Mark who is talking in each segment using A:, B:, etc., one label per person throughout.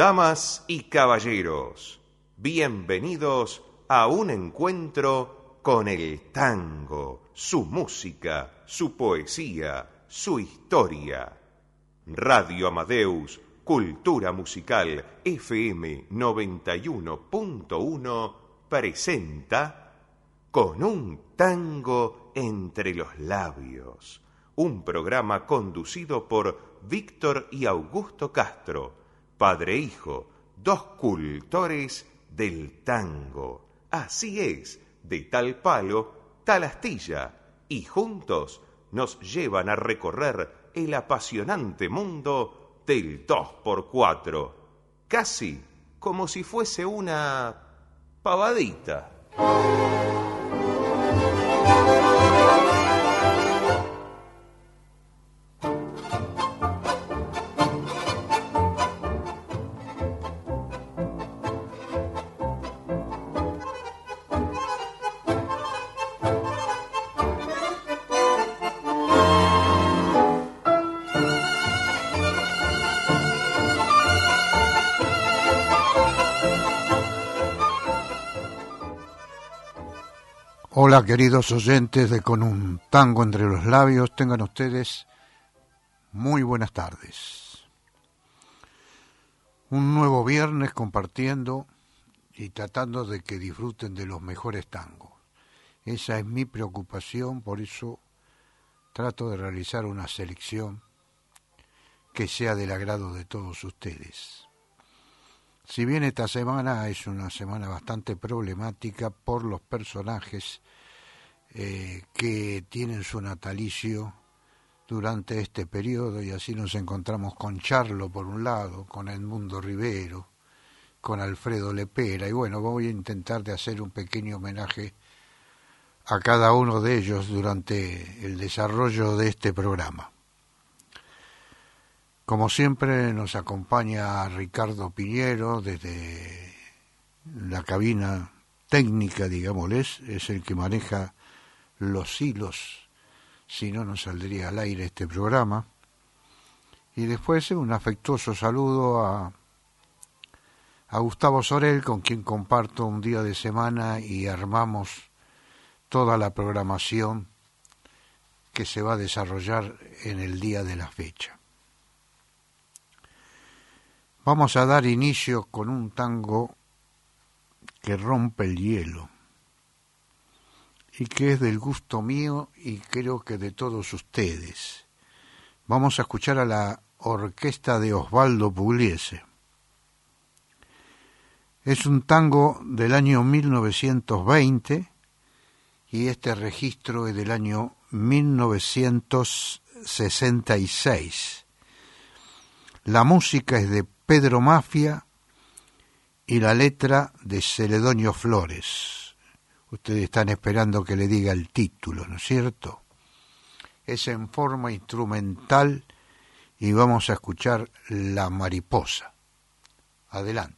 A: Damas y caballeros, bienvenidos a un encuentro con el tango, su música, su poesía, su historia. Radio Amadeus, Cultura Musical FM 91.1 presenta Con un tango entre los labios, un programa conducido por Víctor y Augusto Castro, padre e hijo, dos cultores del tango. Así es, de tal palo, tal astilla, y juntos nos llevan a recorrer el apasionante mundo del 2x4, casi como si fuese una pavadita.
B: Hola, queridos oyentes de Con un tango entre los labios, tengan ustedes muy buenas tardes. Un nuevo viernes compartiendo y tratando de que disfruten de los mejores tangos. Esa es mi preocupación, por eso trato de realizar una selección que sea del agrado de todos ustedes. Si bien esta semana es una semana bastante problemática por los personajes que tienen su natalicio durante este periodo, y así nos encontramos con Charlo por un lado, con Edmundo Rivero, con Alfredo Lepera, y bueno, voy a intentar de hacer un pequeño homenaje a cada uno de ellos durante el desarrollo de este programa. Como siempre nos acompaña Ricardo Piñero desde la cabina técnica, digámosles, es el que maneja los hilos, si no nos saldría al aire este programa. Y después un afectuoso saludo a Gustavo Sorel, con quien comparto un día de semana y armamos toda la programación que se va a desarrollar en el día de la fecha. Vamos a dar inicio con un tango que rompe el hielo y que es del gusto mío y creo que de todos ustedes. Vamos a escuchar a la orquesta de Osvaldo Pugliese. Es un tango del año 1920 y este registro es del año 1966. La música es de Pedro Mafia y la letra de Celedonio Flores. Ustedes están esperando que le diga el título, ¿no es cierto? Es en forma instrumental y vamos a escuchar La Mariposa. Adelante.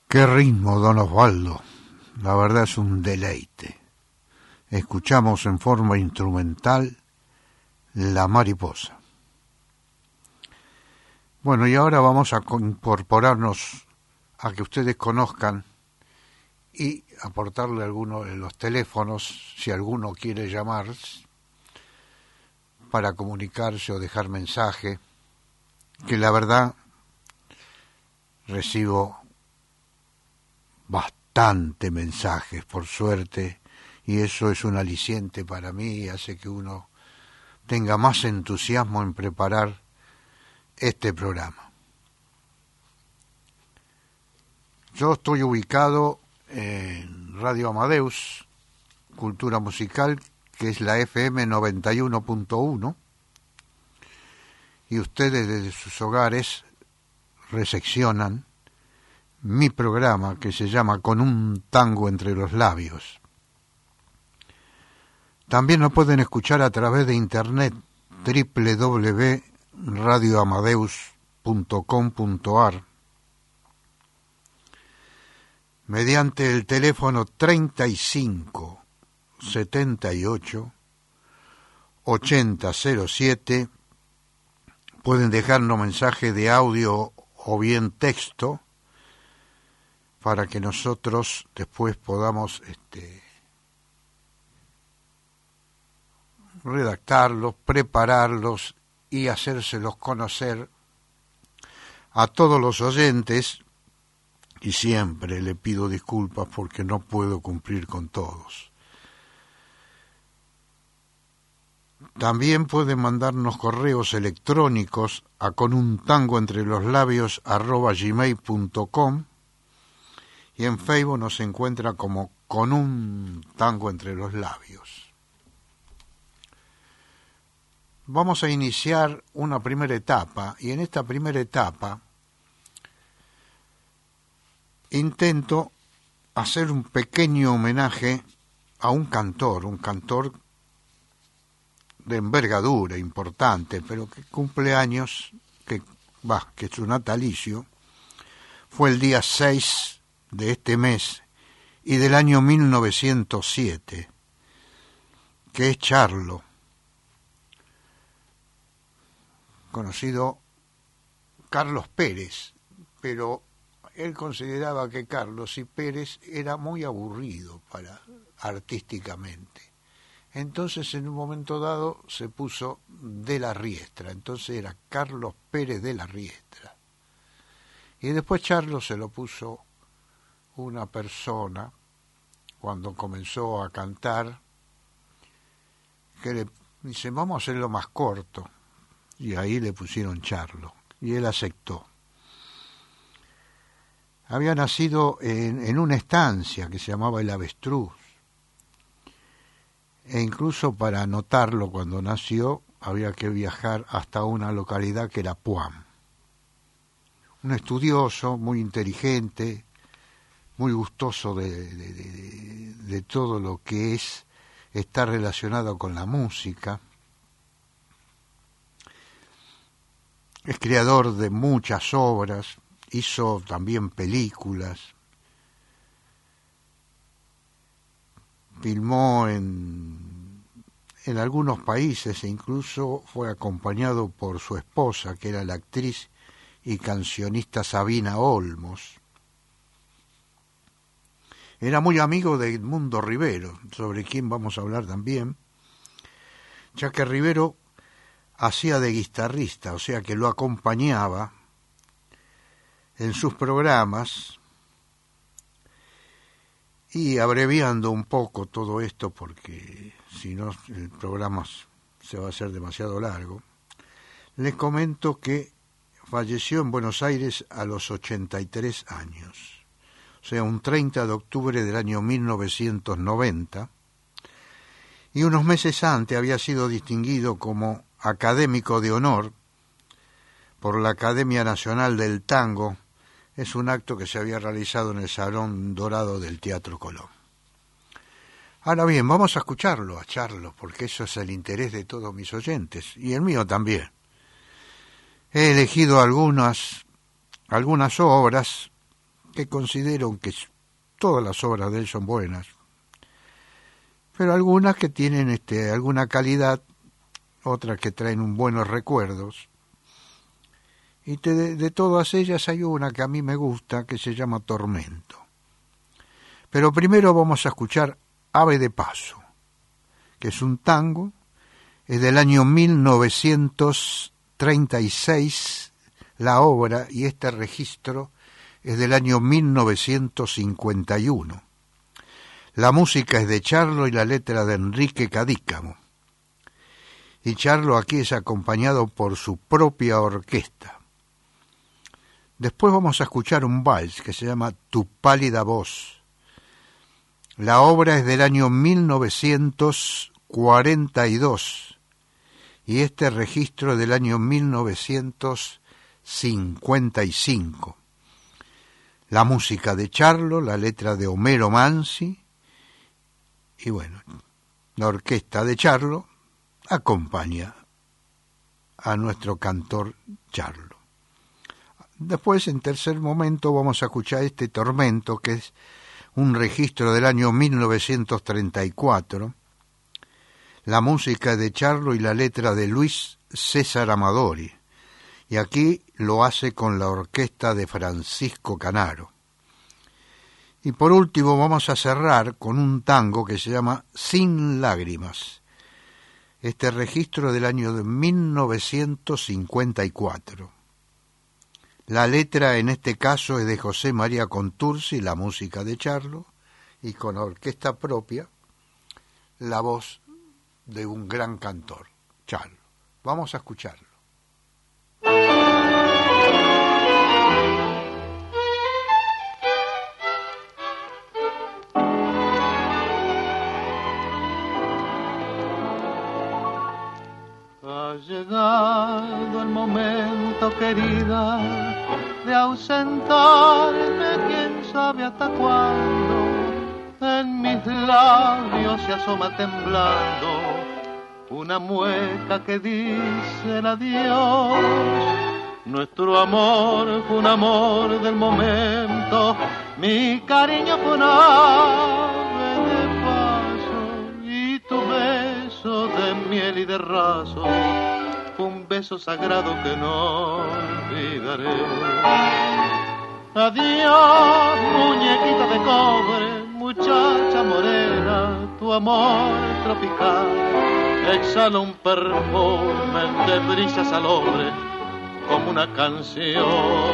B: Qué ritmo, don Osvaldo. La verdad es un deleite. Escuchamos en forma instrumental La Mariposa. Bueno, y ahora vamos a incorporarnos a que ustedes conozcan y aportarle algunos de los teléfonos, si alguno quiere llamar, para comunicarse o dejar mensaje, que la verdad recibo bastante mensajes, por suerte, y eso es un aliciente para mí y hace que uno tenga más entusiasmo en preparar este programa. Yo estoy ubicado en Radio Amadeus, Cultura Musical, que es la FM 91.1, y ustedes desde sus hogares recepcionan mi programa que se llama Con un tango entre los labios. También nos pueden escuchar a través de internet www.radioamadeus.com.ar mediante el teléfono 35 78 8007. Pueden dejarnos mensaje de audio o bien texto para que nosotros después podamos redactarlos, prepararlos y hacérselos conocer a todos los oyentes, y siempre le pido disculpas porque no puedo cumplir con todos. También pueden mandarnos correos electrónicos a conuntangoentrelosLabios@gmail.com y en Facebook nos encuentra como Con un tango entre los labios. Vamos a iniciar una primera etapa, y en esta primera etapa intento hacer un pequeño homenaje a un cantor de envergadura importante, pero que cumple años, que es su natalicio, fue el día 6 de este mes y del año 1907, que es Charlo, conocido Carlos Pérez, pero él consideraba que Carlos y Pérez era muy aburrido artísticamente. Entonces, en un momento dado, se puso de la Riestra. Entonces era Carlos Pérez de la Riestra. Y después Charlo se lo puso una persona, cuando comenzó a cantar, que le dice, vamos a hacerlo más corto. Y ahí le pusieron Charlo. Y él aceptó. Había nacido en una estancia que se llamaba El Avestruz. E incluso para anotarlo cuando nació había que viajar hasta una localidad que era Puam. Un estudioso, muy inteligente, muy gustoso de todo lo que es estar relacionado con la música. Es creador de muchas obras, hizo también películas, filmó en algunos países e incluso fue acompañado por su esposa, que era la actriz y cancionista Sabina Olmos. Era muy amigo de Edmundo Rivero, sobre quien vamos a hablar también, ya que Rivero hacía de guitarrista, o sea que lo acompañaba en sus programas. Y abreviando un poco todo esto, porque si no el programa se va a hacer demasiado largo, les comento que falleció en Buenos Aires a los 83 años, o sea, un 30 de octubre del año 1990, y unos meses antes había sido distinguido como académico de honor por la Academia Nacional del Tango. Es un acto que se había realizado en el Salón Dorado del Teatro Colón. Ahora bien, vamos a escucharlo, a Charlo, porque eso es el interés de todos mis oyentes, y el mío también. He elegido algunas obras que considero que todas las obras de él son buenas, pero algunas que tienen alguna calidad, otras que traen buenos recuerdos. Y de todas ellas hay una que a mí me gusta, que se llama Tormento. Pero primero vamos a escuchar Ave de Paso, que es un tango, es del año 1936 la obra, y este registro es del año 1951. La música es de Charlo y la letra de Enrique Cadícamo. Y Charlo aquí es acompañado por su propia orquesta. Después vamos a escuchar un vals que se llama Tu pálida voz. La obra es del año 1942 y este registro es del año 1955. La música de Charlo, la letra de Homero Mansi, y bueno, la orquesta de Charlo acompaña a nuestro cantor Charlo. Después, en tercer momento, vamos a escuchar este Tormento, que es un registro del año 1934. La música de Charlo y la letra de Luis César Amadori. Y aquí lo hace con la orquesta de Francisco Canaro. Y por último vamos a cerrar con un tango que se llama Sin Lágrimas. Este registro del año de 1954. La letra en este caso es de José María Contursi, la música de Charlo, y con orquesta propia, la voz de un gran cantor, Charlo. Vamos a escucharlo.
C: Ha llegado el momento, querida, de ausentarme, quién sabe hasta cuándo. En mis labios se asoma temblando una mueca que dice el adiós. Nuestro amor fue un amor del momento, mi cariño fue un ave de paso, y tu beso de miel y de raso fue un beso sagrado que no olvidaré. Adiós, muñequita de cobre, muchacha morena, tu amor tropical exhala un perfume de brisas al hombre como una canción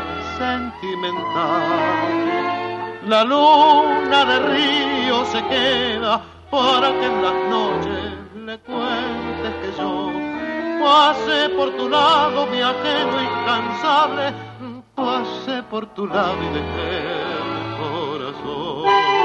C: sentimental. La luna de río se queda para que en las noches le cuentes que yo pasé por tu lado, viajero incansable, pasé por tu lado y dejé el corazón.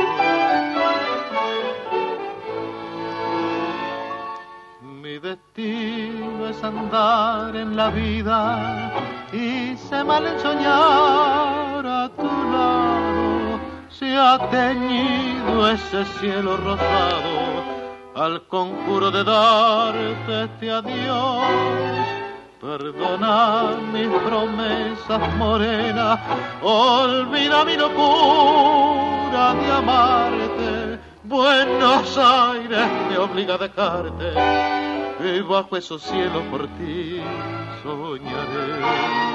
C: Mi destino es andar en la vida, hice mal en soñar a tu lado, se ha teñido ese cielo rosado al conjuro de darte este adiós. Perdona mis promesas morenas, olvida mi locura de amarte. Buenos Aires me obliga a dejarte y bajo esos cielos por ti soñaré.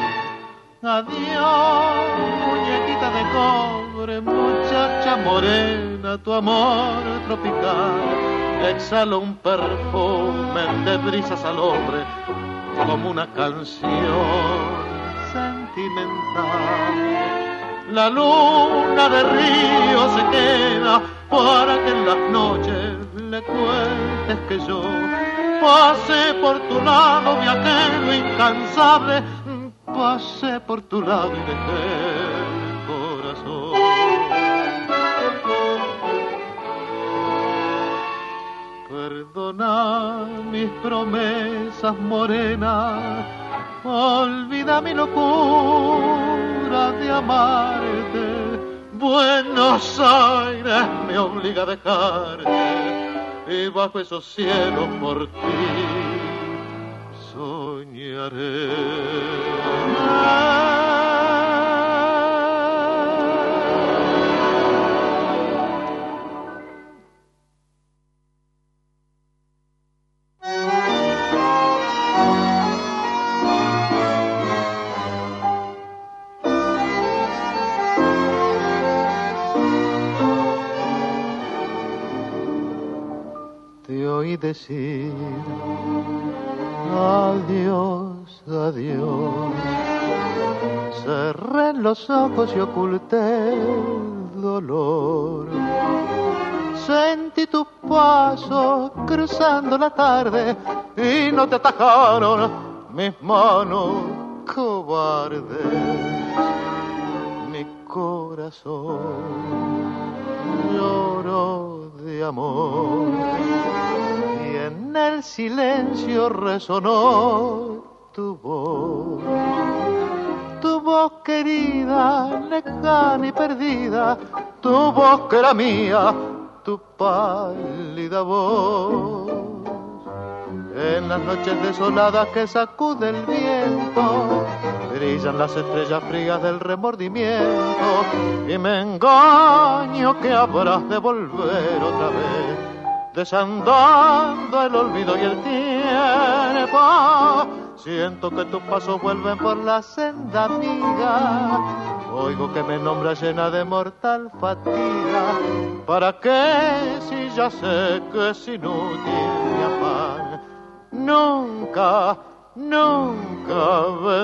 C: Adiós, muñequita de cobre, muchacha morena, tu amor tropical exhala un perfume de brisas al hombre como una canción sentimental. La luna de río se queda para que en las noches le cuentes que yo pasé por tu lado, viajero incansable, pasé por tu lado y dejé el corazón. Perdona mis promesas morenas, olvida mi locura de amarte. Buenos Aires me obliga a dejarte y bajo esos cielos por ti soñaré. te oí decir adiós, adiós. Cerré los ojos y oculté el dolor. Sentí tu paso cruzando la tarde y no te atajaron mis manos cobardes. Mi corazón lloró de amor y en el silencio resonó tu voz. Tu voz querida, lejana y perdida, tu voz que era mía, tu pálida voz. En las noches desoladas que sacude el viento, brillan las estrellas frías del remordimiento, y me engaño que habrás de volver otra vez, desandando el olvido y el tiempo. Siento que tus pasos vuelven por la senda amiga, oigo que me nombras llena de mortal fatiga. ¿Para qué si ya sé que es inútil mi afán? Nunca, nunca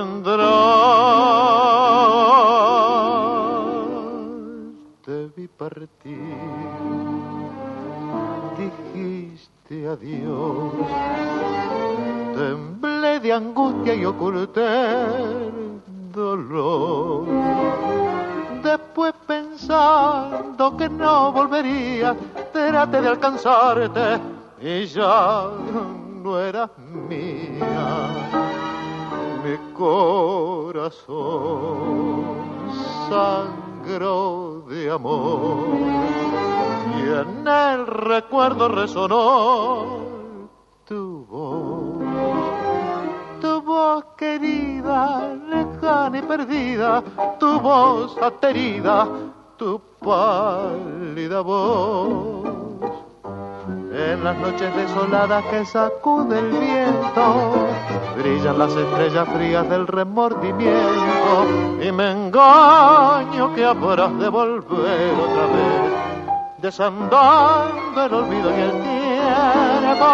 C: vendrás. Te vi partir, dijiste adiós. Temblé de angustia y oculté el dolor. Después pensando que no volvería, traté de alcanzarte y ya no eras mía. Mi corazón sangró de amor y en el recuerdo resonó tu voz querida, lejana y perdida, tu voz aterida, tu pálida voz. En las noches desoladas que sacude el viento, brillan las estrellas frías del remordimiento, y me engaño que habrás de volver otra vez, desandando el olvido y el tiempo.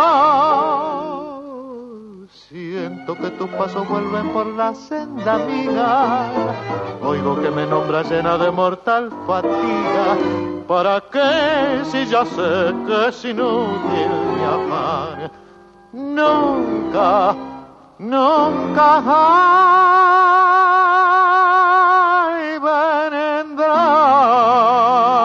C: Siento que tus pasos vuelven por la senda amiga, oigo que me nombras llena de mortal fatiga. ¿Para qué si ya sé que es inútil mi afán? Nunca, nunca vendrás.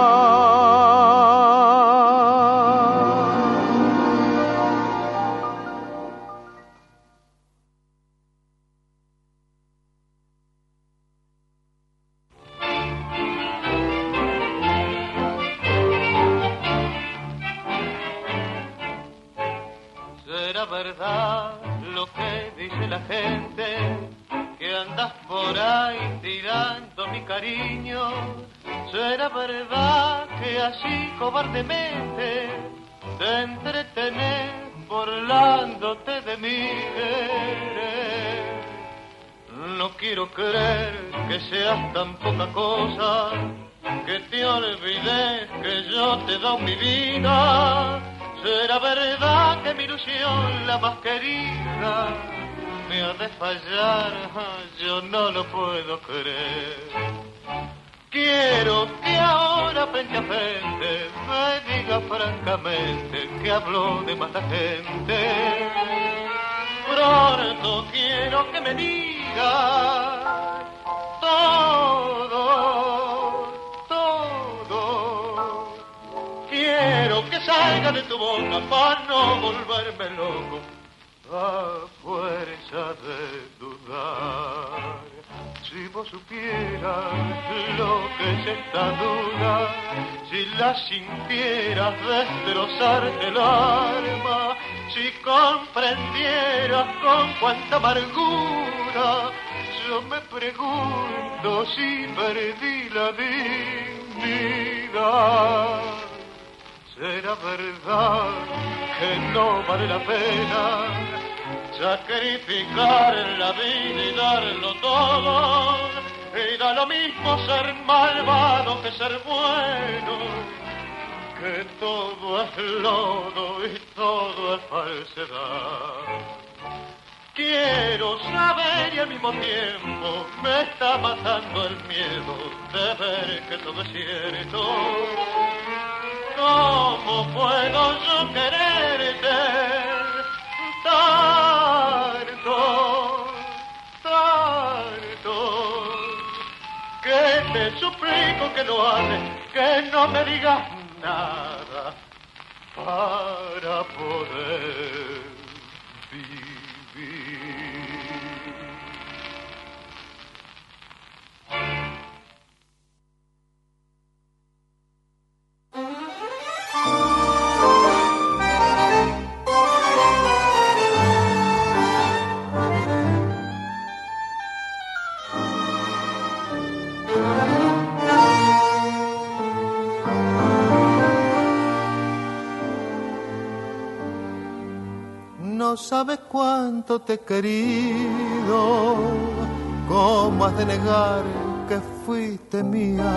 D: Verdad lo que dice la gente, que andas por ahí tirando mi cariño. Será verdad que así cobardemente te entretenés burlándote de mi querer. No quiero creer que seas tan poca cosa, que te olvides que yo te doy mi vida. Será verdad que mi ilusión, la más querida, me ha de fallar, yo no lo puedo creer. Quiero que ahora frente a frente me diga francamente que hablo de mala gente. Pronto quiero que me diga todo, todo. Quiero que salga de tu boca para no volverme loco a fuerza de dudar. Si vos supieras lo que es esta duda, si la sintieras destrozarte el alma, si comprendieras con cuánta amargura, yo me pregunto si perdí la dignidad. ¿Será verdad que no vale la pena sacrificar la vida y darlo todo? Y da lo mismo ser malvado que ser bueno. que todo es lodo y todo es falsedad. Quiero saber y al mismo tiempo me está matando el miedo de ver que todo es cierto. ¿Cómo puedo yo quererte tanto, tanto? Que te suplico que lo hagas, que no me digas nada para poder vivir.
C: No sabes cuánto te he querido, cómo has de negar que fuiste mía.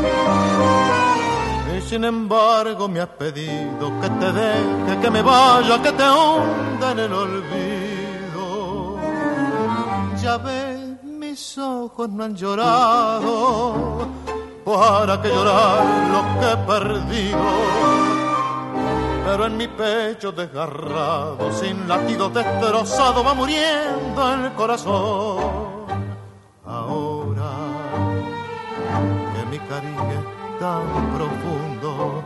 C: Y sin embargo me has pedido que te deje, que me vaya, que te hunda en el olvido. Ya ves, mis ojos no han llorado, para que llorar lo que he perdido. Pero en mi pecho desgarrado, sin latido destrozado, va muriendo el corazón. Ahora que mi cariño es tan profundo,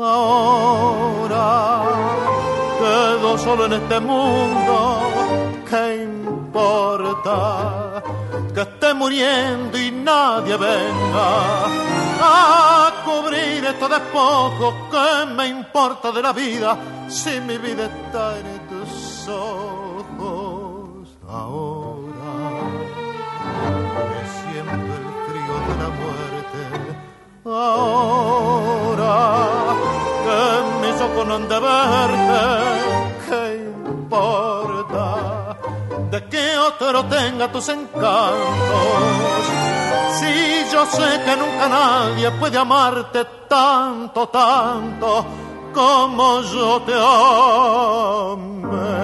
C: ahora quedo solo en este mundo, ¿qué importa que esté muriendo y nadie venga a cubrir estos despojos? ¿Qué me importa de la vida si mi vida está en tus ojos? Ahora que siento el frío de la muerte, ahora que mis ojos no han de verte, ¿qué importa de que otro tenga tus encantos? Si yo sé que nunca nadie puede amarte tanto, tanto como yo te amé.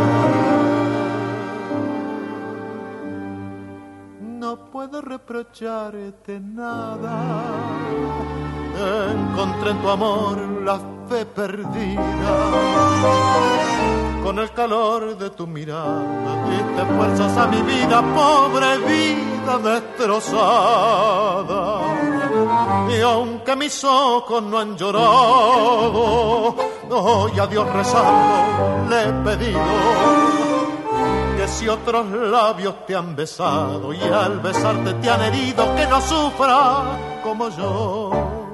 C: No puedo reprocharte nada, encontré en tu amor la fe perdida. Con el calor de tu mirada diste fuerzas a mi vida, pobre vida destrozada. Y aunque mis ojos no han llorado, hoy a Dios rezando le he pedido que si otros labios te han besado y al besarte te han herido, que no sufra como yo.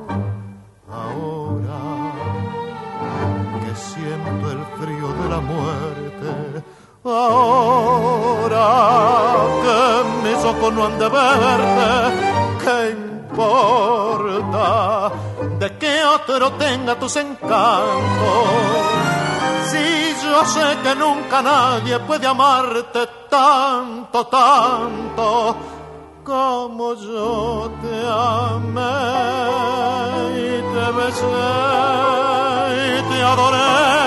C: Ahora que siento el frío de la muerte, ahora que mis ojos no han de verte, ¿qué importa de que otro tenga tus encantos? Si yo sé que nunca nadie puede amarte tanto, tanto como yo te amé y te besé y te adoré.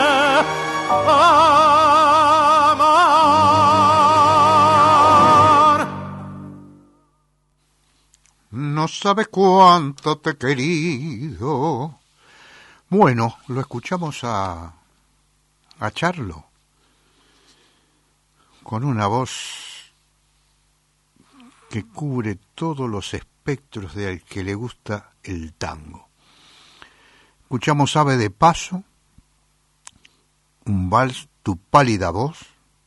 C: Amar.
B: No sabes cuánto te he querido. Bueno, lo escuchamos a Charlo con una voz que cubre todos los espectros de al que le gusta el tango. Escuchamos Ave de Paso, un vals, Tu pálida voz,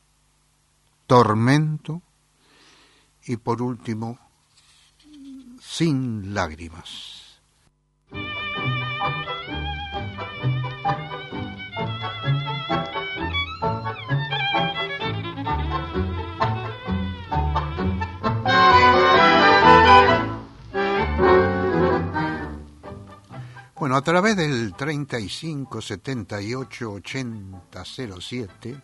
B: Tormento y por último Sin lágrimas. Bueno, a través del 35 78 80 07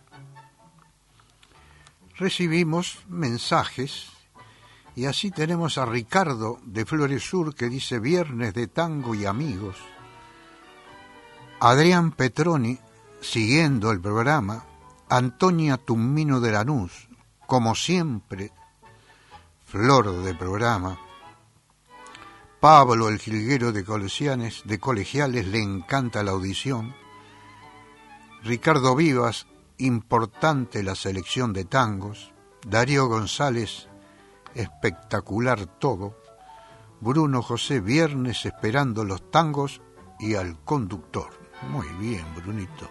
B: recibimos mensajes y así tenemos a Ricardo de Flores Sur que dice: viernes de tango y amigos. Adrián Petroni, siguiendo el programa, Antonia Tumino de Lanús, como siempre, flor de programa, Pablo el jilguero de Colegiales, le encanta la audición, Ricardo Vivas, importante la selección de tangos, Darío González, espectacular todo, Bruno José, viernes esperando los tangos y al conductor. Muy bien, Brunito.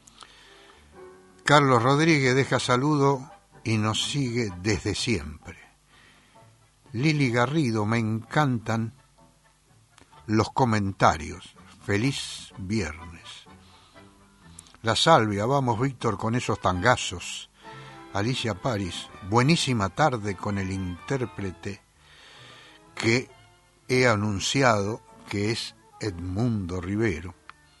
B: Carlos Rodríguez deja saludo y nos sigue desde siempre. Lili Garrido, me encantan los comentarios. Feliz viernes. La Salvia, vamos Víctor con esos tangazos. Alicia París, buenísima tarde con el intérprete que he anunciado que es Edmundo Rivero.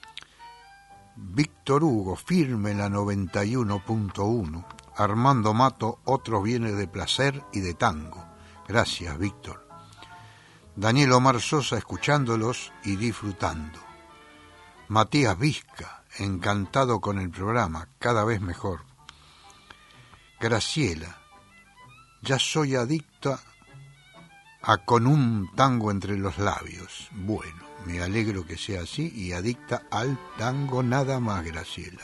B: Víctor Hugo, firme en la 91.1. Armando Mato, otros bienes de placer y de tango. Gracias, Víctor. Daniel Omar Sosa, escuchándolos y disfrutando. Matías Vizca, encantado con el programa, cada vez mejor. Graciela, ya soy adicta a Con un tango entre los labios. Bueno, me alegro que sea así y adicta al tango nada más, Graciela.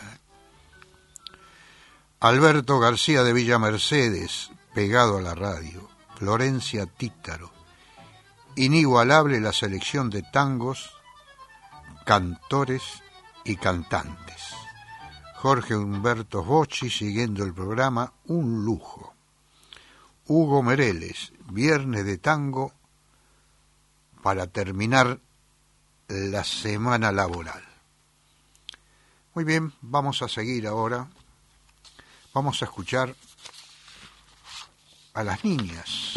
B: Alberto García de Villa Mercedes, pegado a la radio. Florencia Títaro, inigualable la selección de tangos, cantores y cantantes. Jorge Humberto Bocci, siguiendo el programa, un lujo. Hugo Mereles, viernes de tango para terminar la semana laboral. Muy bien, vamos a seguir ahora. Vamos a escuchar a las niñas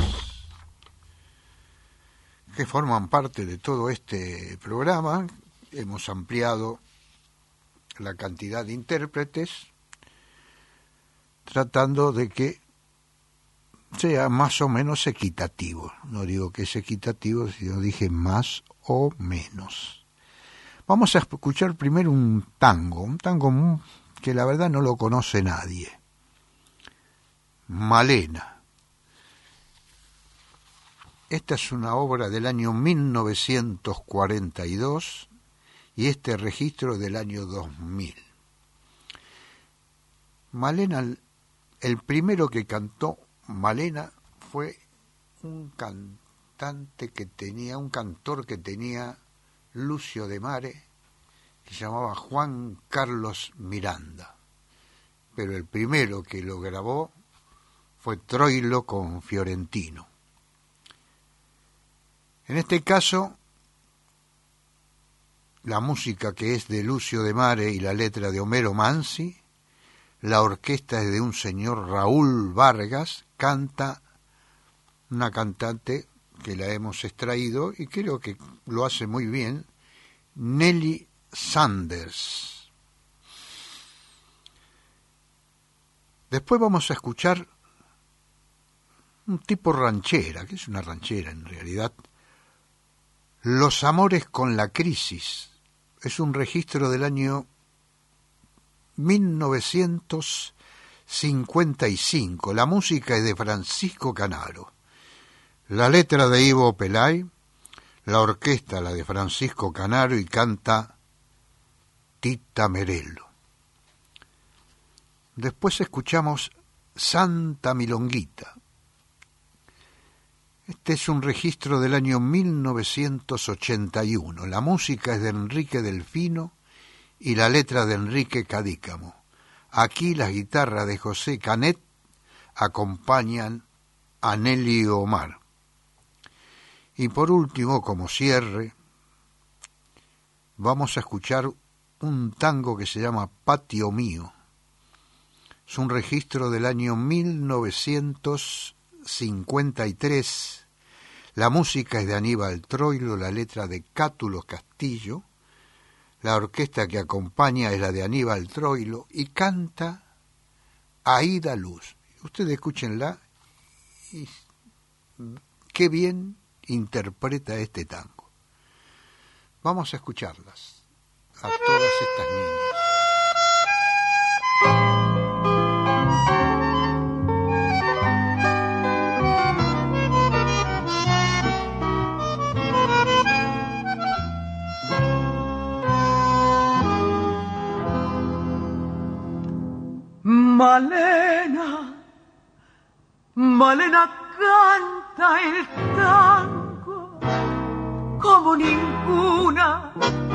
B: que forman parte de todo este programa. Hemos ampliado la cantidad de intérpretes tratando de que sea más o menos equitativo. No digo que es equitativo, sino dije más o menos. Vamos a escuchar primero un tango que la verdad no lo conoce nadie. Malena. Esta es una obra del año 1942 y este registro del año 2000. Malena, el primero que cantó Malena fue un cantor que tenía Lucio de Mare, que se llamaba Juan Carlos Miranda. Pero el primero que lo grabó fue Troilo con Fiorentino. En este caso, la música que es de Lucio de Mare y la letra de Homero Mansi, la orquesta es de un señor Raúl Vargas, canta una cantante que la hemos extraído y creo que lo hace muy bien, Nelly Sanders. Después vamos a escuchar un tipo ranchera, que es una ranchera en realidad, Los amores con la crisis. Es un registro del año 1955. La música es de Francisco Canaro. La letra de Ivo Pelay, la orquesta la de Francisco Canaro y canta Tita Merelo. Después escuchamos Santa Milonguita. Este es un registro del año 1981. La música es de Enrique Delfino y la letra de Enrique Cadícamo. Aquí las guitarras de José Canet acompañan a Nelly Omar. Y por último, como cierre, vamos a escuchar un tango que se llama Patio Mío. Es un registro del año 1953. La música es de Aníbal Troilo, la letra de Cátulo Castillo. La orquesta que acompaña es la de Aníbal Troilo y canta Aída Luz. Ustedes escúchenla y qué bien interpreta este tango. Vamos a escucharlas. a todas estas niñas.
E: Malena, Malena canta el tango como ninguna,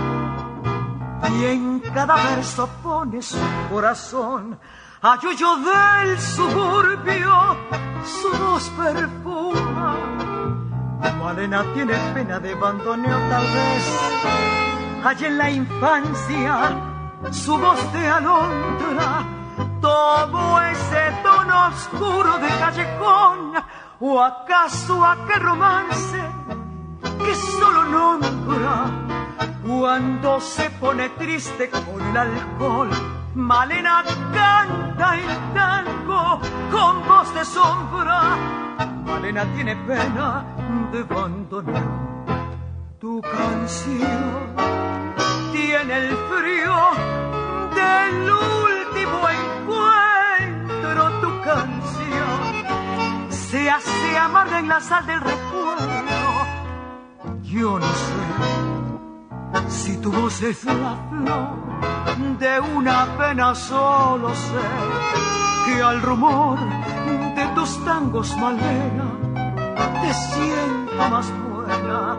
E: y en cada verso pone su corazón a yuyo del suburbio, su voz perfuma. Malena tiene pena de abandoneo, tal vez allá en la infancia su voz de alondra tomó ese tono oscuro de callejón, o acaso aquel romance que solo nombra cuando se pone triste con el alcohol. Malena canta el tango con voz de sombra. Malena tiene pena de abandonar. Tu canción tiene el frío del último encuentro. Tu canción se hace amarga en la sal del recuerdo. Yo no sé si tu voz es la flor de una pena, solo sé que al rumor de tus tangos, Malena, te siento más buena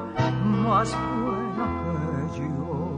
E: que yo.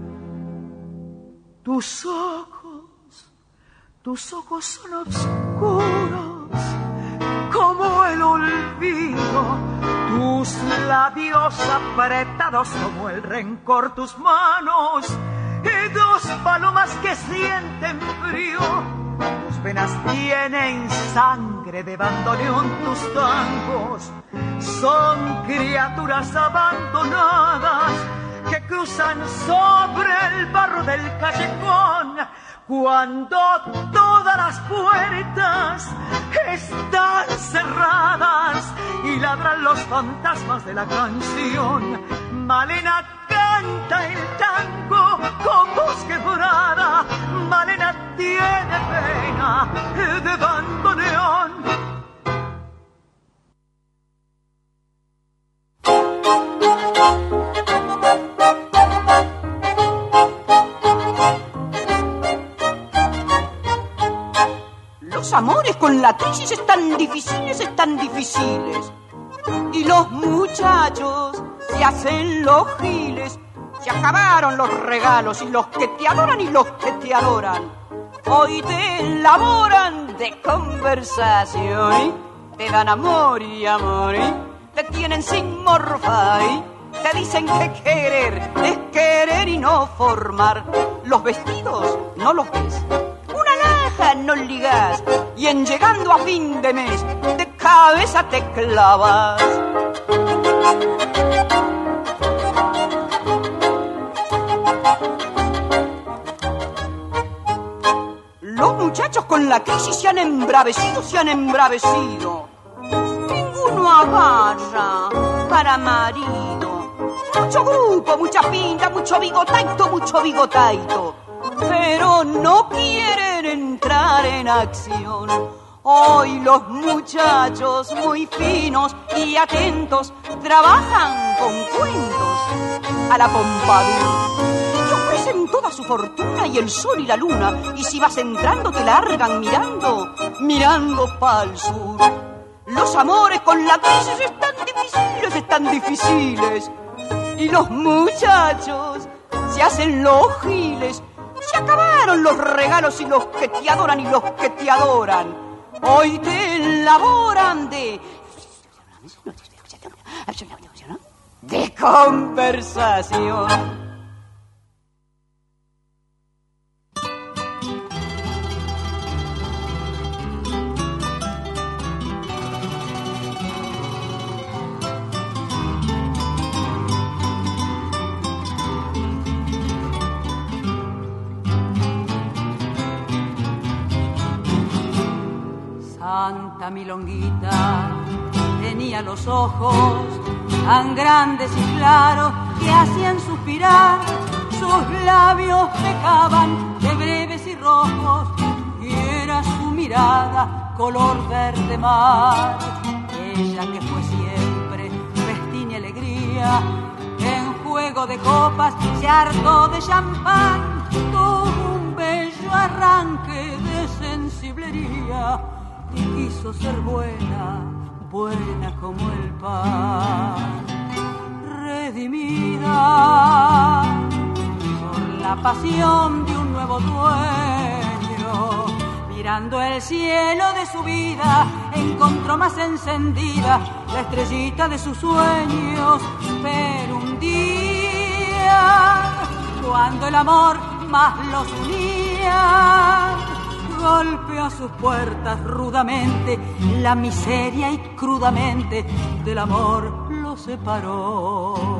E: Tus ojos son oscuros como el olvido, tus labios apretados como el rencor, tus manos y dos palomas que sienten frío. Tus venas tienen sangre de bandoneón, tus tangos son criaturas abandonadas que cruzan sobre el barro del callejón cuando todas las puertas están cerradas y ladran los fantasmas de la canción. Malena canta el tango con voz quebrada. Malena tiene pena de bandoneón.
F: Los amores con la crisis están difíciles. Y los muchachos se hacen los giles. Se acabaron los regalos y los que te adoran y los que te adoran hoy te elaboran de conversación. Te dan amor y te tienen sin morfar. Te dicen que querer es querer y no formar. Los vestidos no los ves, no ligas, y en llegando a fin de mes de cabeza te clavas. Los muchachos con la crisis se han embravecido. Ninguno agarra para marido. Mucho grupo, mucha pinta, mucho bigotaito, pero no quieren entrar en acción. Hoy los muchachos muy finos y atentos trabajan con cuentos a la Pompadour. Te ofrecen toda su fortuna y el sol y la luna, y si vas entrando te largan mirando pa'l sur. Los amores con la crisis están difíciles, y los muchachos se hacen los giles. Se acabaron los regalos y los que te adoran y los que te adoran hoy te elaboran de conversación.
G: Santa Milonguita tenía los ojos tan grandes y claros que hacían suspirar sus labios pecaban de breves y rojos, y era su mirada color verde mar. Ella que fue siempre festín y alegría, en juego de copas se hartó de champán, tuvo un bello arranque de sensiblería y quiso ser buena, buena como el pan. Redimida por la pasión de un nuevo dueño, mirando el cielo de su vida, encontró más encendida la estrellita de sus sueños. Pero un día, cuando el amor más los unía, golpeó a sus puertas rudamente, la miseria y crudamente del amor los separó.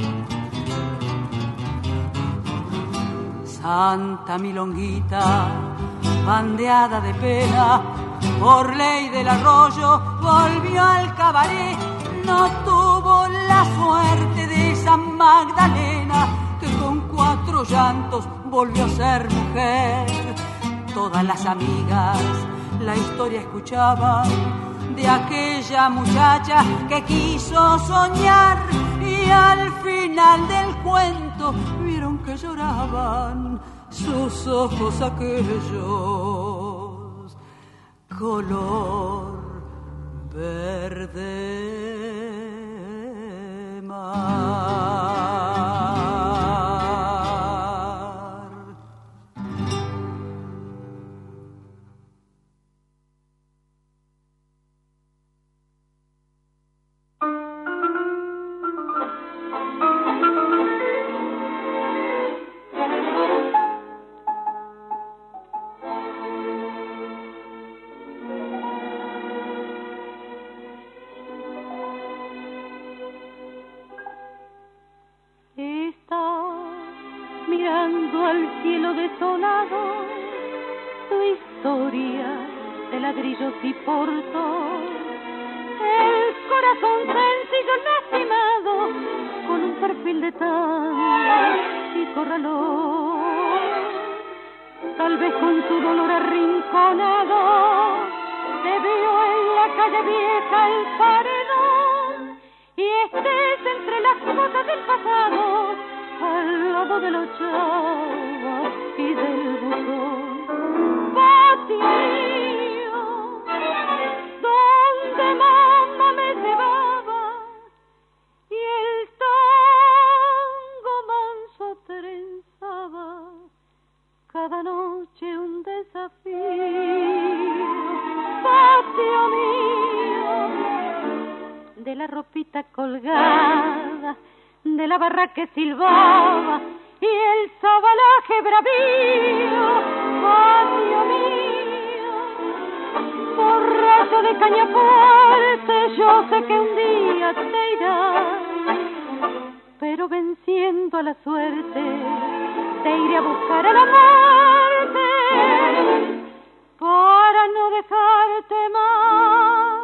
G: Santa Milonguita, bandeada de pena, por ley del arroyo volvió al cabaret. No tuvo la suerte de San Magdalena, que con 4 llantos volvió a ser mujer. Todas las amigas la historia escuchaban de aquella muchacha que quiso soñar, y al final del cuento vieron que lloraban sus ojos aquellos color verde mar.
H: Al cielo desolado, su historia de ladrillos y portos, el corazón sencillo lastimado, con un perfil de tan y corralón. Tal vez con su dolor arrinconado, se vio en la calle vieja el paredón, y entre las cosas del pasado, al lado de los chavos y del buzón. Patio mío, donde mamá me llevaba, y el tango manso trenzaba cada noche un desafío. Patio mío, de la ropita colgada, de la barra que silbaba y el sabalaje bravío. Patio mío, borracho de caña fuerte, yo sé que un día te irás, pero venciendo a la suerte te iré a buscar a la muerte para no dejarte más.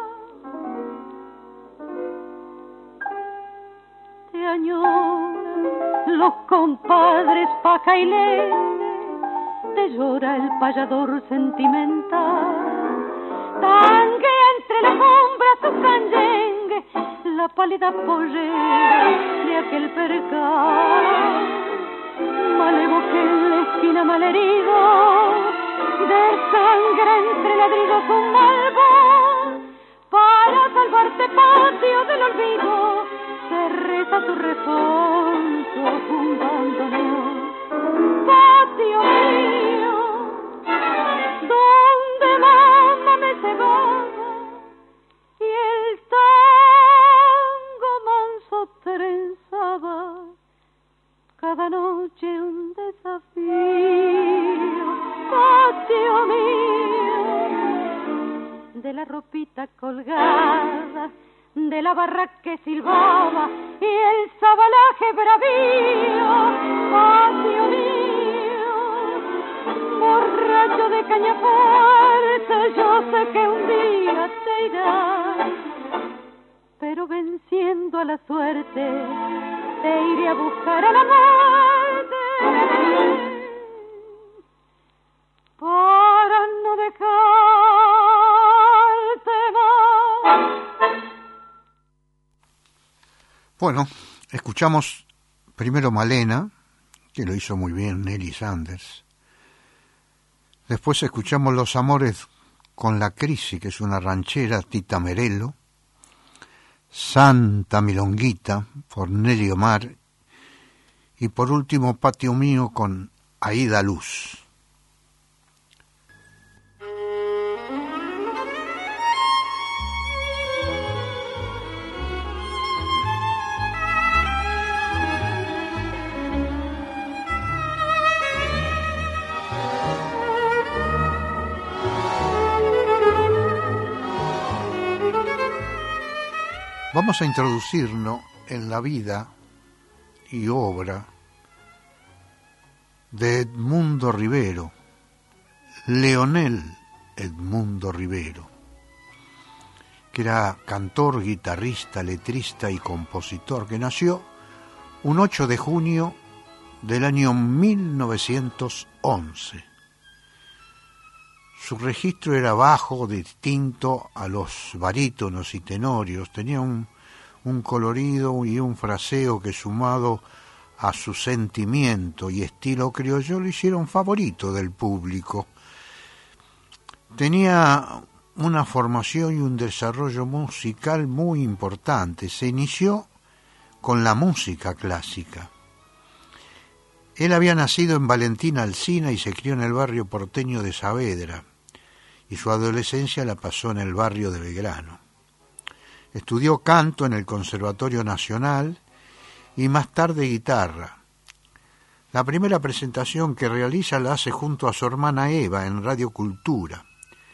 H: Te añoran los compadres paja y leña, te llora el payador sentimental, tanguea entre las sombras su canyengue, la pálida pollera de aquel percal. Malevo que en la esquina malherido, desangra entre ladrillos un malvón, para salvarte patio del olvido, se reza tu responso un bandoneón. Patio mío, donde mamá me cebaba, y el tango manso trenzaba cada noche un desafío. Patio mío, de la ropita colgada, de la barra que silbaba y el sabalaje bravío. Patio mío, borracho de caña fuerte, yo sé que un día te irás, pero venciendo a la suerte te iré a buscar a la muerte para no dejarte más.
B: Bueno, escuchamos primero Malena, que lo hizo muy bien Nelly Sanders. Después escuchamos Los Amores con la Crisis, que es una ranchera, Tita Merelo. Santa Milonguita, por Nelly Omar. Y por último, Patio Mío con Aída Luz. Vamos a introducirnos en la vida y obra de Edmundo Rivero, Leonel Edmundo Rivero, que era cantor, guitarrista, letrista y compositor, que nació un 8 de junio del año 1911. Su registro era bajo, distinto a los barítonos y tenorios. Tenía un colorido y un fraseo que, sumado a su sentimiento y estilo criollo, lo hicieron favorito del público. Tenía una formación y un desarrollo musical muy importante. Se inició con la música clásica. Él había nacido en Valentina Alsina y se crió en el barrio porteño de Saavedra, y su adolescencia la pasó en el barrio de Belgrano. Estudió canto en el Conservatorio Nacional y más tarde guitarra. La primera presentación que realiza la hace junto a su hermana Eva en Radio Cultura.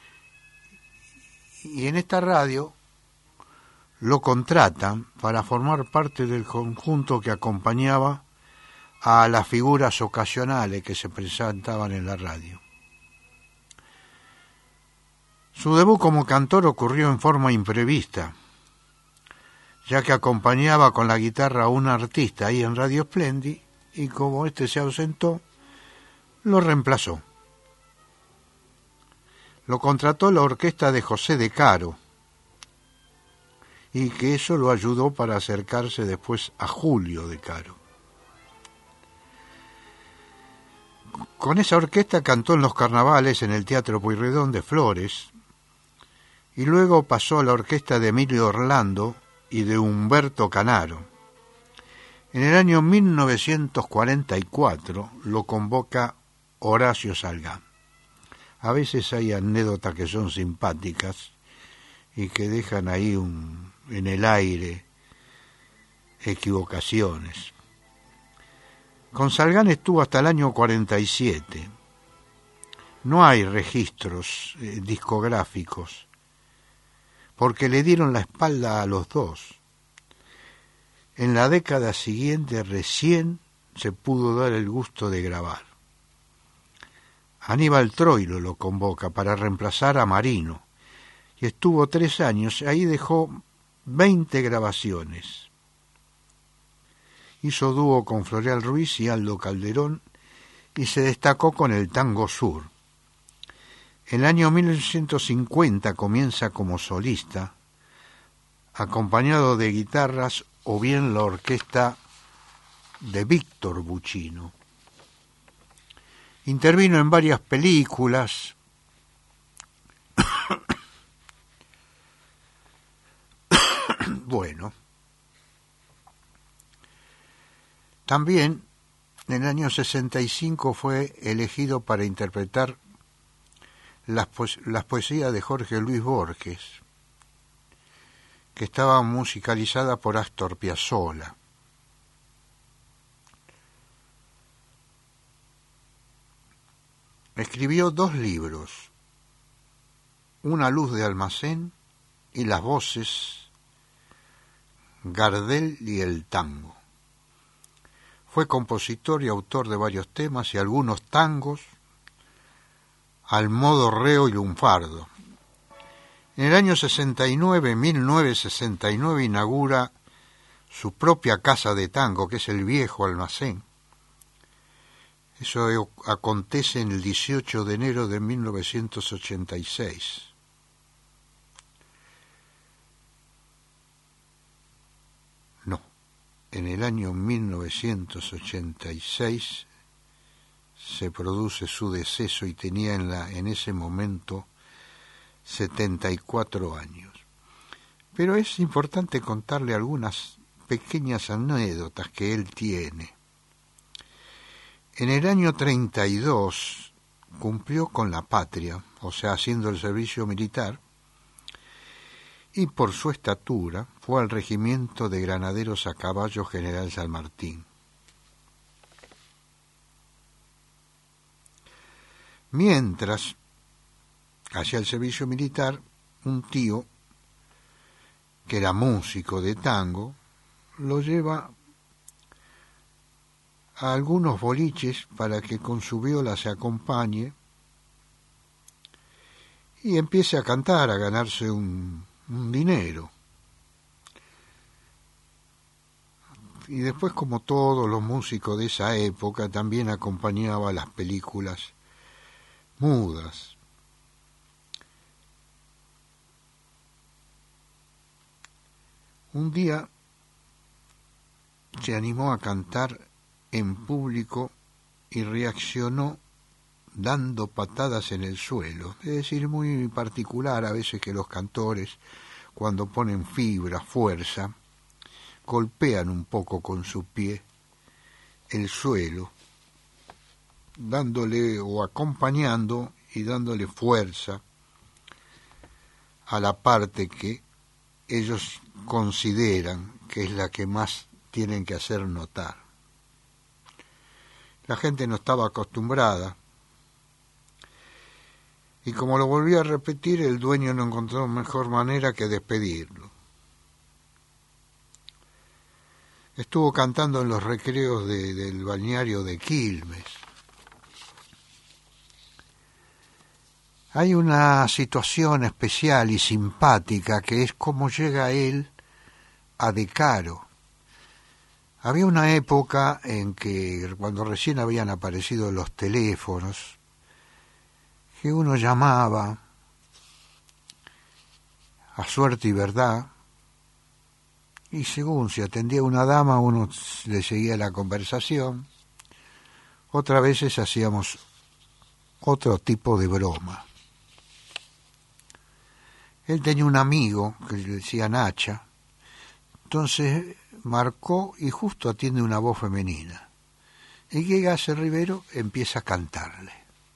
B: Y en esta radio lo contratan para formar parte del conjunto que acompañaba a las figuras ocasionales que se presentaban en la radio. Su debut como cantor ocurrió en forma imprevista, ya que acompañaba con la guitarra a un artista ahí en Radio Splendid, y como este se ausentó, lo reemplazó. Lo contrató la orquesta de José de Caro, y que eso lo ayudó para acercarse después a Julio de Caro. Con esa orquesta cantó en los carnavales en el Teatro Pueyrredón de Flores, y luego pasó a la orquesta de Emilio Orlando y de Humberto Canaro. En el año 1944 lo convoca Horacio Salgán. A veces hay anécdotas que son simpáticas y que dejan ahí en el aire equivocaciones. Con Salgán estuvo hasta el año 47. No hay registros discográficos, porque le dieron la espalda a los dos. En la década siguiente recién se pudo dar el gusto de grabar. Aníbal Troilo lo convoca para reemplazar a Marino, y estuvo 3 años, ahí dejó 20 grabaciones. Hizo dúo con Floreal Ruiz y Aldo Calderón, y se destacó con el Tango Sur. En el año 1950 comienza como solista, acompañado de guitarras o bien la orquesta de Víctor Buccino. Intervino en varias películas. Bueno, también en el año 65 fue elegido para interpretar las poesías de Jorge Luis Borges, que estaba musicalizada por Astor Piazzolla. Escribió 2 libros, Una luz de almacén y Las voces, Gardel y el tango. Fue compositor y autor de varios temas y algunos tangos al modo reo y lunfardo. En el año 1969, inaugura su propia casa de tango, que es el Viejo Almacén, Eso acontece en el 18 de enero de 1986. No, en el año 1986 se produce su deceso y tenía en ese momento 74 años. Pero es importante contarle algunas pequeñas anécdotas que él tiene. En el año 32 cumplió con la patria, o sea, haciendo el servicio militar, y por su estatura fue al regimiento de granaderos a caballo General San Martín. Mientras hacía el servicio militar, un tío, que era músico de tango, lo lleva a algunos boliches para que con su viola se acompañe y empiece a cantar, a ganarse un dinero. Y después, como todos los músicos de esa época, también acompañaba las películas mudas. Un día se animó a cantar en público y reaccionó dando patadas en el suelo. Es decir, muy particular a veces que los cantores, cuando ponen fibra, fuerza, golpean un poco con su pie el suelo, dándole o acompañando y dándole fuerza a la parte que ellos consideran que es la que más tienen que hacer notar. La gente no estaba acostumbrada y como lo volvió a repetir, el dueño no encontró mejor manera que despedirlo. Estuvo cantando en los recreos del balneario de Quilmes. Hay una situación especial y simpática que es cómo llega él a De Caro. Había una época en que, cuando recién habían aparecido los teléfonos, que uno llamaba a suerte y verdad, y según se atendía una dama, uno le seguía la conversación. Otras veces hacíamos otro tipo de broma. Él tenía un amigo que le decía Nacha, entonces marcó y justo atiende una voz femenina. Y llega ese Rivero, empieza a cantarle.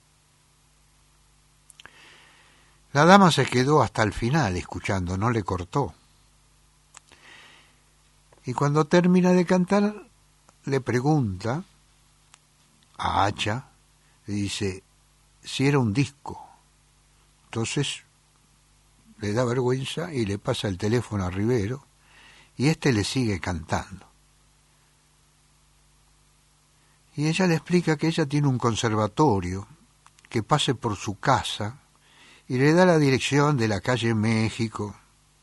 B: La dama se quedó hasta el final escuchando, no le cortó. Y cuando termina de cantar, le pregunta a Hacha, le dice si era un disco. Entonces le da vergüenza y le pasa el teléfono a Rivero, y este le sigue cantando. Y ella le explica que ella tiene un conservatorio, que pase por su casa, y le da la dirección de la calle México,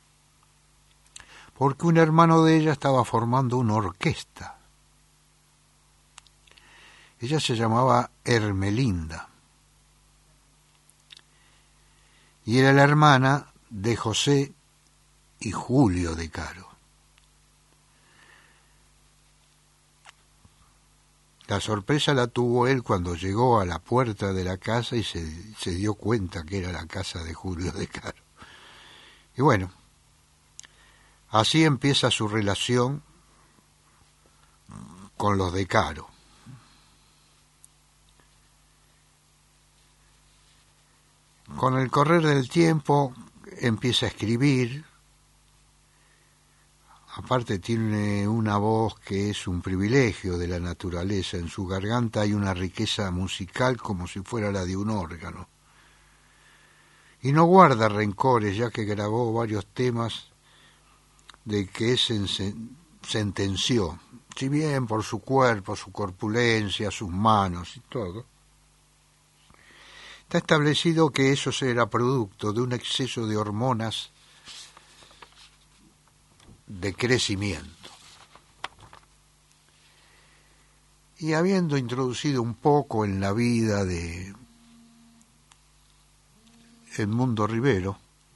B: porque un hermano de ella estaba formando una orquesta. Ella se llamaba Hermelinda, y era la hermana de José y Julio De Caro. La sorpresa la tuvo él cuando llegó a la puerta de la casa y se dio cuenta que era la casa de Julio De Caro. Y bueno, así empieza su relación con los De Caro. Con el correr del tiempo empieza a escribir. Aparte tiene una voz que es un privilegio de la naturaleza. En su garganta hay una riqueza musical como si fuera la de un órgano. Y no guarda rencores, ya que grabó varios temas de que sentenció, si bien por su cuerpo, su corpulencia, sus manos y todo. Está establecido que eso era producto de un exceso de hormonas de crecimiento. Y habiendo introducido un poco en la vida de Edmundo Rivero,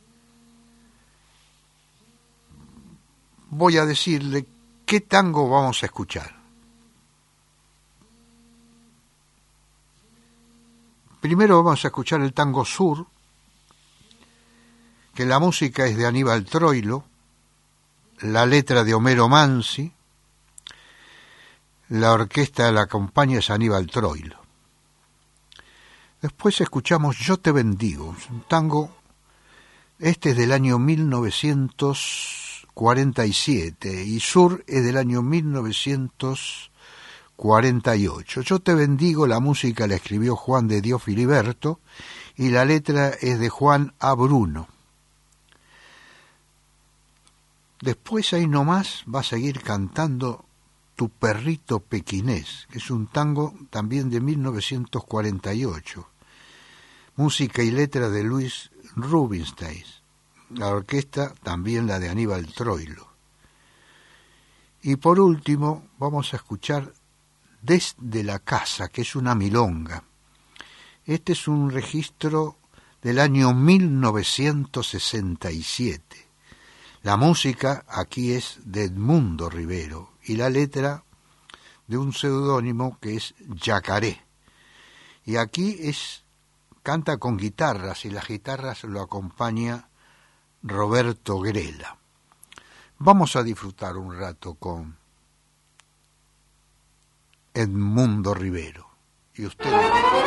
B: voy a decirle qué tango vamos a escuchar. Primero vamos a escuchar el tango Sur, que la música es de Aníbal Troilo, la letra de Homero Mansi, la orquesta la acompaña es Aníbal Troilo. Después escuchamos Yo te bendigo, un tango, este es del año 1947 y Sur es del año 1948. Yo te bendigo, la música la escribió Juan de Dios Filiberto y la letra es de Juan A. Bruno. Después ahí nomás va a seguir cantando Tu perrito pequinés, que es un tango también de 1948. Música y letra de Luis Rubinstein. La orquesta también la de Aníbal Troilo. Y por último vamos a escuchar Desde la casa, que es una milonga. Este es un registro del año 1967. La música aquí es de Edmundo Rivero y la letra de un seudónimo que es Yacaré. Y aquí canta con guitarras y las guitarras lo acompaña Roberto Grela. Vamos a disfrutar un rato con Edmundo Rivero. Y ustedes...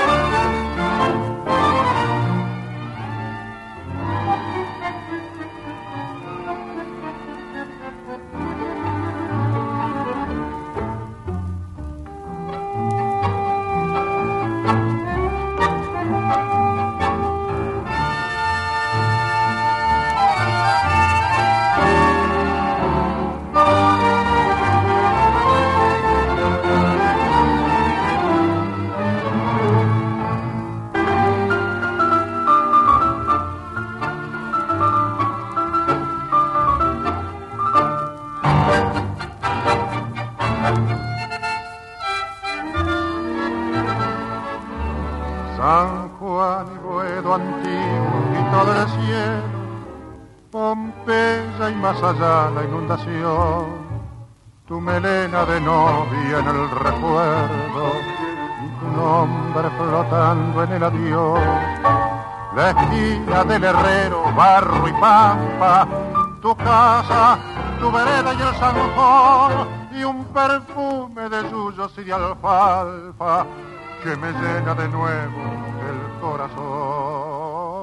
I: Allá la inundación, tu melena de novia en el recuerdo, tu nombre flotando en el adiós, la esquina del herrero, barro y pampa, tu casa, tu vereda y el zanjón, y un perfume de yuyos y de alfalfa que me llena de nuevo el corazón.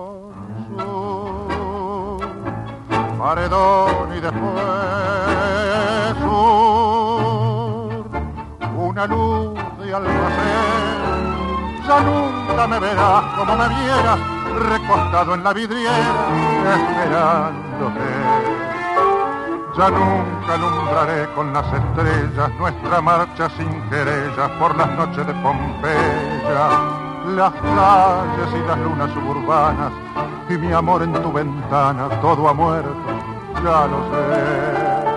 I: Paredón y después sur, una luz de almacén, ya nunca me verás como me vieras, recostado en la vidriera, esperándote. Ya nunca alumbraré con las estrellas nuestra marcha sin querellas por las noches de Pompeya, las calles y las lunas suburbanas, y mi amor en tu ventana, todo ha muerto, ya lo sé.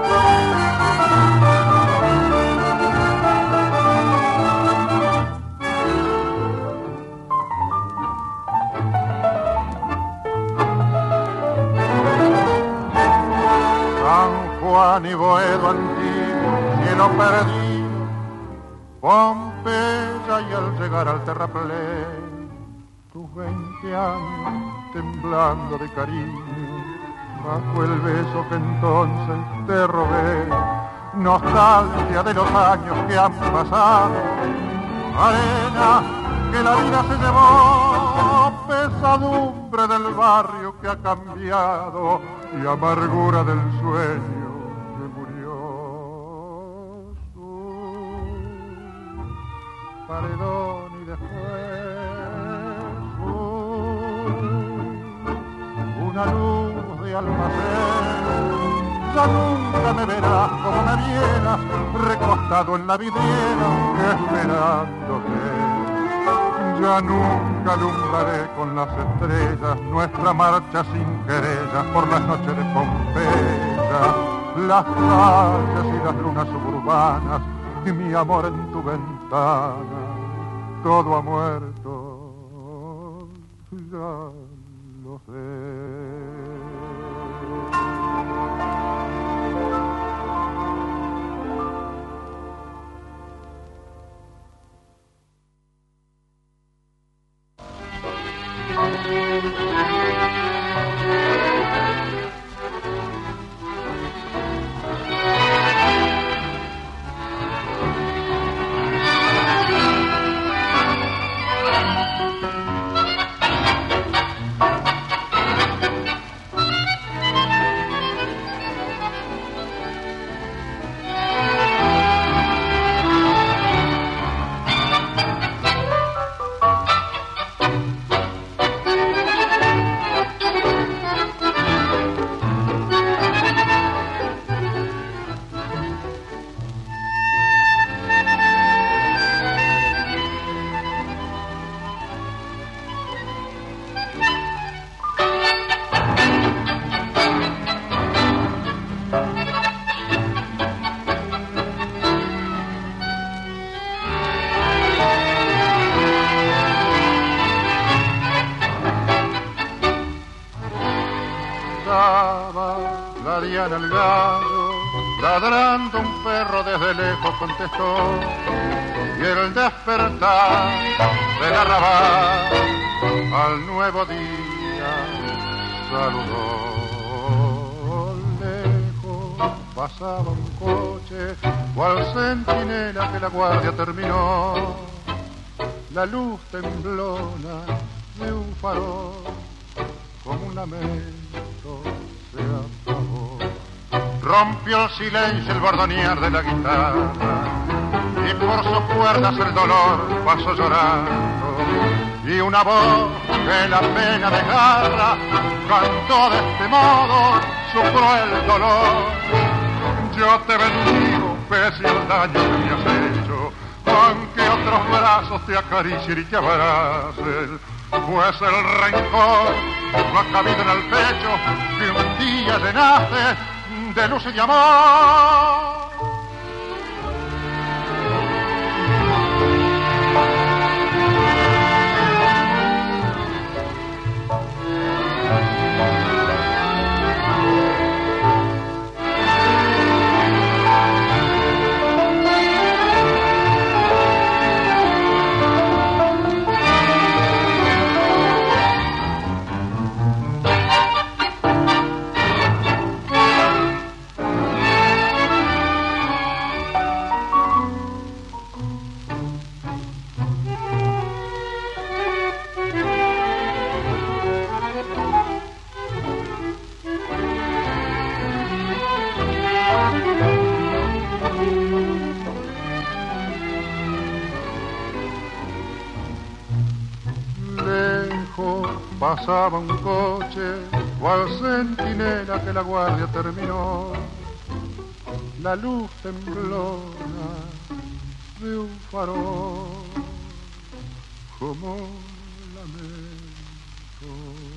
I: San Juan y Boedo antiguo, cielo perdido, Pompeya y al llegar al terraplén, tus 20 años temblando de cariño, bajo el beso que entonces te robé, nostalgia de los años que han pasado, arena que la vida se llevó, pesadumbre del barrio que ha cambiado y amargura del sueño que murió. Paredón y después una luz de almacén, ya nunca me verás como me vieras, recostado en la vidriera, esperándote. Ya nunca alumbraré con las estrellas nuestra marcha sin querellas por las noches de Pompeya, las calles y las lunas suburbanas, y mi amor en tu ventana, todo ha muerto, ya lo sé. El gallo, ladrando un perro desde lejos contestó, y el despertar del arrabal al nuevo día saludó. Lejos pasaba un coche, cual centinela que la guardia terminó, la luz temblona de un farol como un lamento se apagó. Rompió el silencio el bordonear de la guitarra, y por sus cuerdas el dolor pasó llorando, y una voz que la pena desgarra cantó de este modo su cruel dolor. Yo te bendigo pese al daño que me has hecho, aunque otros brazos te acaricien y te abracen, pues el rencor no ha cabido en el pecho que un día llenaste de luz y de amor. Pasaba un coche, cual centinela que la guardia terminó, la luz temblona de un farol como lamento.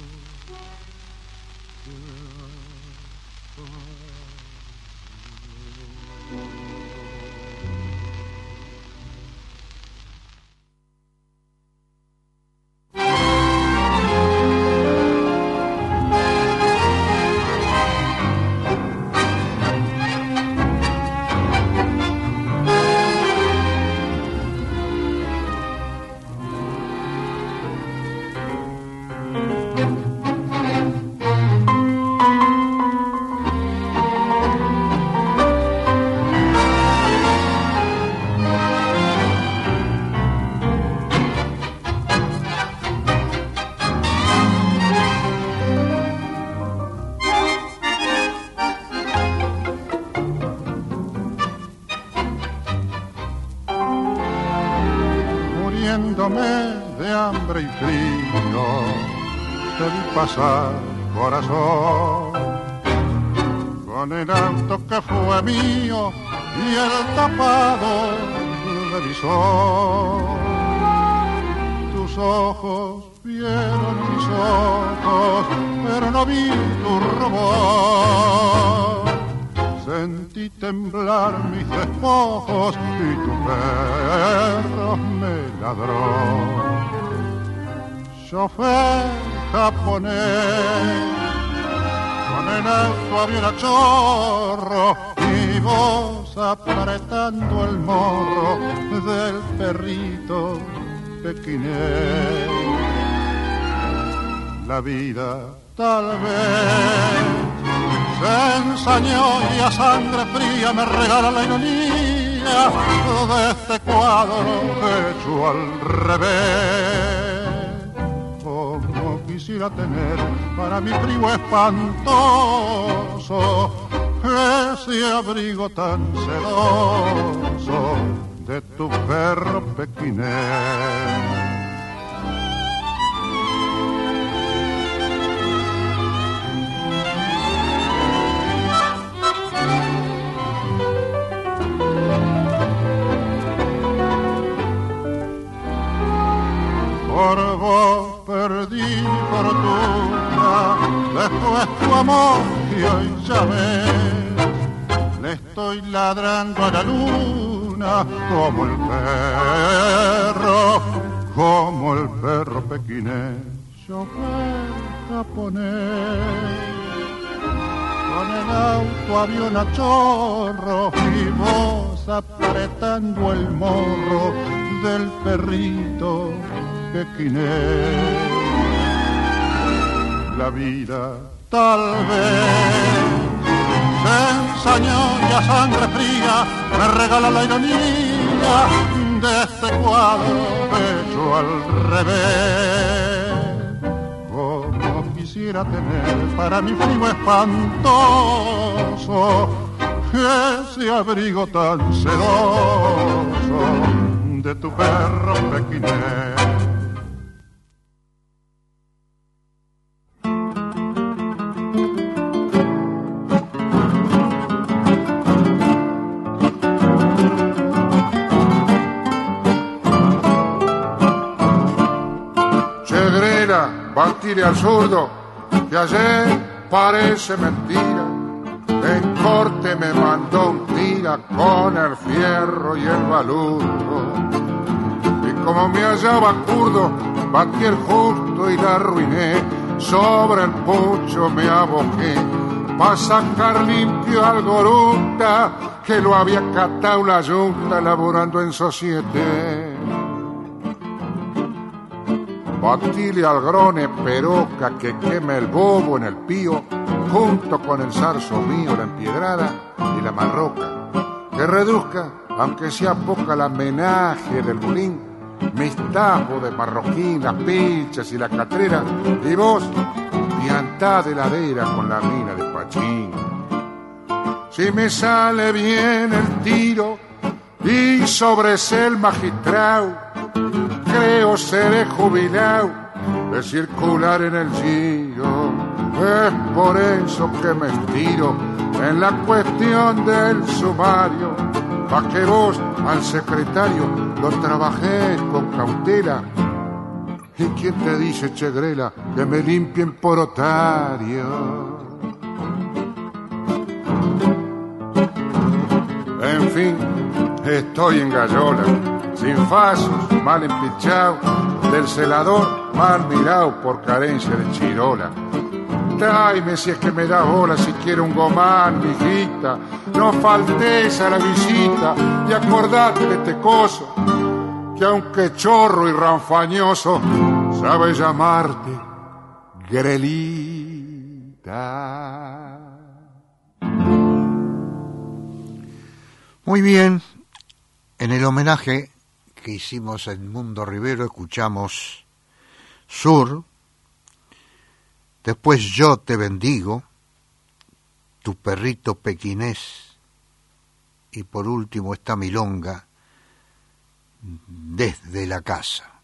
I: De hambre y frío te vi pasar, corazón, con el auto que fue mío y el tapado revisó. Tus ojos vieron mis ojos, pero no vi tu rubor. sentí temblar mis despojos y tu perro me ladró. Chofer japonés, con el auto avión a chorro y vos apretando el morro del perrito pequinés. La vida tal vez se ensañó y a sangre fría me regala la ironía de este cuadro hecho al revés. Como quisiera tener para mi frío espantoso ese abrigo tan sedoso de tu perro pequinés. Por vos perdí fortuna, después tu amor y hoy ya ves, le estoy ladrando a la luna como el perro pequinés. Chofer japonés, con el auto avión a chorro y vos apretando el morro del perrito pequinés. La vida tal vez se ensañó y a sangre fría me regala la ironía de este cuadro hecho al revés. Como quisiera tener para mi frío espantoso ese abrigo tan sedoso de tu perro pequinés. Batile al zurdo, que ayer parece mentira. En corte me mandó un tira con el fierro y el balurdo. Y como me hallaba curdo, batí el justo y la arruiné. Sobre el pucho me aboqué pa' sacar limpio al goruta, que lo había catado la yunta laborando en societe. Batile al grone peroca que queme el bobo en el pío, junto con el zarzo mío, la empiedrada y la marroca, que reduzca, aunque sea poca, la menaje del bulín, mis tajos de marroquín, las pichas y la catrera, y vos, piantá de ladera con la mina de pachín. Si me sale bien el tiro y sobre el magistrado, creo seré jubilado de circular en el giro. Es por eso que me estiro en la cuestión del sumario, pa' que vos al secretario lo trabajés con cautela. ¿Y quién te dice, chegrela, que me limpien por otario? En fin, estoy en gallola, sin fasos, mal empichado, del celador mal mirado por carencia de chirola. Tráeme si es que me da bola, si quiero un gomán, mijita. No faltes a la visita y acordate de este coso, que aunque chorro y ranfañoso, sabe llamarte Grelita.
B: Muy bien, en el homenaje que hicimos a Edmundo Rivero escuchamos Sur, después Yo te bendigo, Tu perrito pequinés, y por último esta milonga, Desde la casa.